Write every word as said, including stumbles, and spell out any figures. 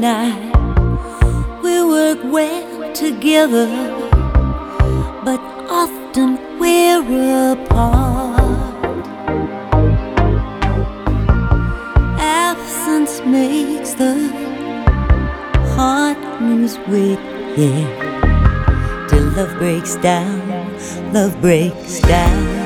and I, we work well together, but often we're apart. Absence makes the heart lose weight, yeah. Till love breaks down, love breaks down.